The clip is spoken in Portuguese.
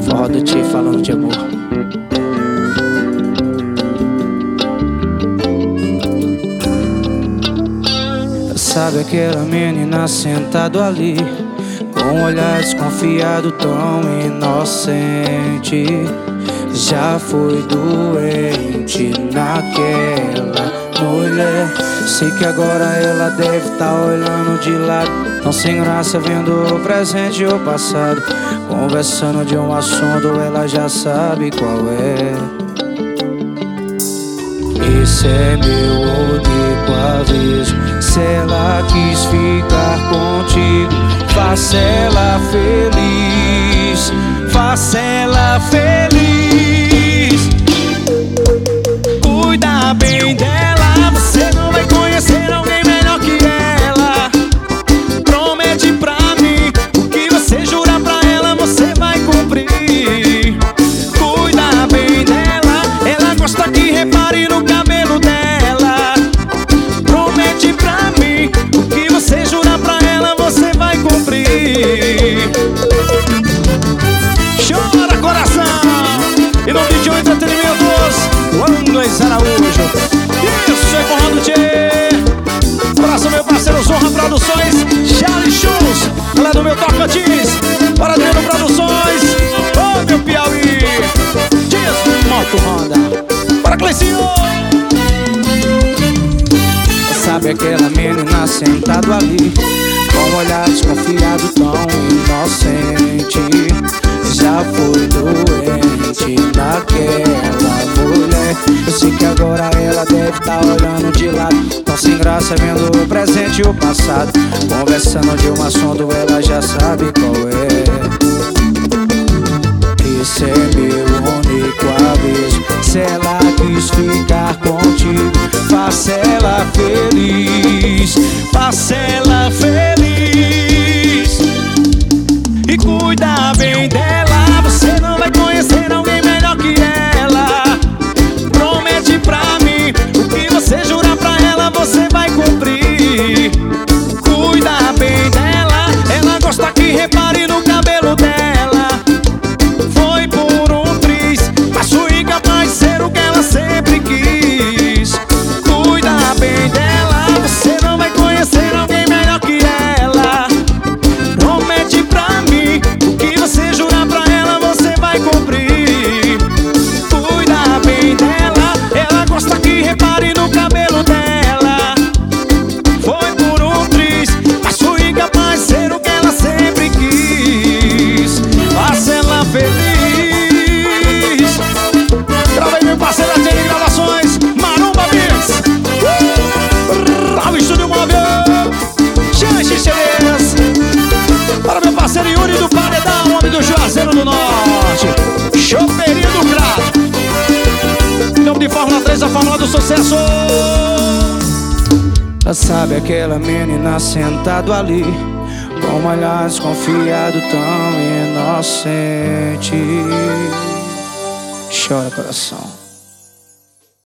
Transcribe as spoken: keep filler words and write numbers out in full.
Forró do Tio falando de amor. Sabe aquela menina sentada ali, com um olhar desconfiado, tão inocente. Já foi doente naquela mulher. Sei que agora ela deve tá olhando de lado, tão sem graça vendo o presente e o passado. Conversando de um assunto, ela já sabe qual é. Esse é meu único aviso. Se ela quis ficar contigo, faça ela feliz, faça ela feliz. Cuida bem dela, você não vai conhecer alguém melhor que ela. Promete pra mim, o que você jurar pra ela, você vai cumprir. Cuida bem dela, ela gosta que repare no cabelo dela. Promete pra mim, o que você jurar pra ela, você vai cumprir. Chora, coração! E no vídeo Entretenimentos, Wander Araújo. Isso é Forró do Tio. Abraço meu parceiro Zorra Produções, Charlie Shows, lá do meu Tocantins, para Adriano Produções, ô oh, meu Piauí, Dias Moto Honda, para Cleicinho. Sabe aquela menina sentada ali, com um olhar desconfiado, tão inocente. Já foi doente naquela mulher. Eu sei que agora ela deve tá olhando de lado, tão sem graça vendo o presente e o passado. Conversando de um assunto, ela já sabe qual é. Esse é meu único aviso. Se ela quis ficar contigo, faça ela feliz, faça ela feliz. E cuida bem dela, você não vai conhecer alguém melhor que ela. Promete pra mim, o que você jurar pra ela, você vai cumprir. Cuida bem dela, ela gosta que repare no cabelo dela. Foi por um triz, mas fui capaz de ser o que ela sempre quis. Cuida bem dela, você não vai conhecer alguém melhor que ela. Promete pra mim, o que você jurar pra ela, você vai cumprir. Cuida bem dela, ela gosta que repare no cabelo dela. Foi por um triz, mas fui capaz de ser o que ela sempre quis. Faça ela feliz. Gravei meu parceiro Atene Gravações, Maromba Beats, uh, Raul Estúdio Móvel, Chance Xerez. Para meu parceiro Yuri do Paredão, homem do Juazeiro do Norte, Chopeirinho do Crato. Em nome de Fórmula três, a Fórmula do Sucesso. Sabe aquela menina sentada ali, com um olhar desconfiado, tão inocente. Chora, coração.